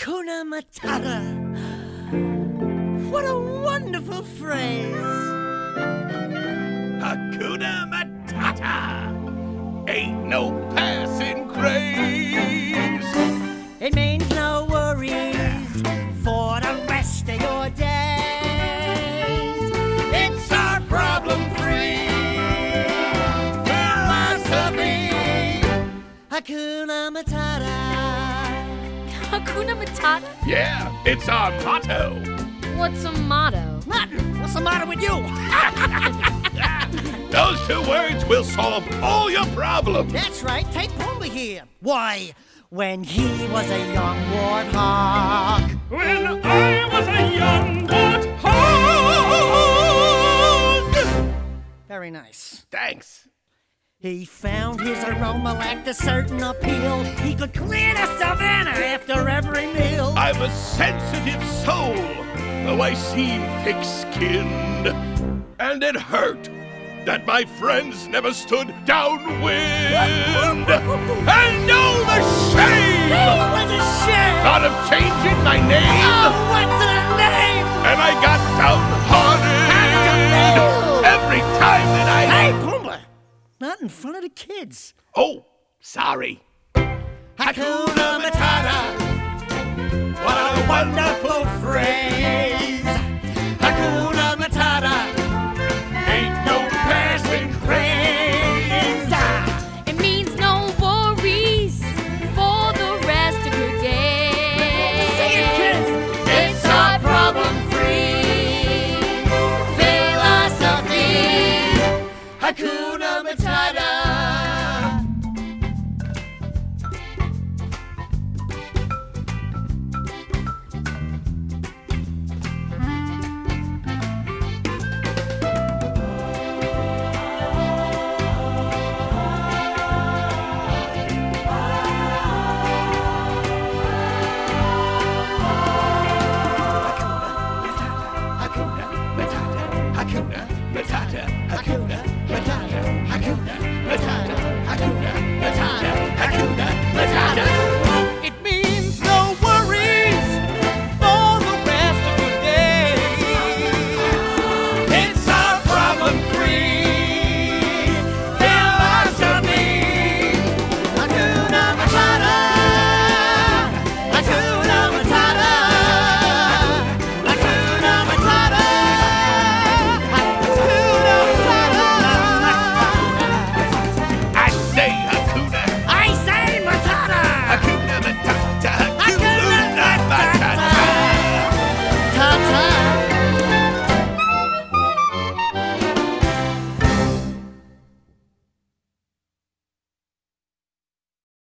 Hakuna Matata. What a wonderful phrase. Hakuna Matata. Ain't no passing craze. It means no worries for the rest of your days. It's our problem-free philosophy. Hakuna Matata. Hakuna Matata? Yeah, it's our motto. What's a motto? Nothing. What's the matter with you? Those 2 words will solve all your problems. That's right. Take Pumbaa here. Why, when he was a young warthog. When I was a young warthog. Very nice. Thanks. He found his aroma lacked a certain appeal. He could clear the savannah after every meal. I'm a sensitive soul, though I seem thick-skinned. And it hurt that my friends never stood downwind. And oh, the shame! What's a shame? Thought of changing my name. Oh, what's the name? And I got downhearted. How did you feel? Every time that I... Hey, Pumbaa! Not in front of the kids. Oh, sorry. Hakuna Matata.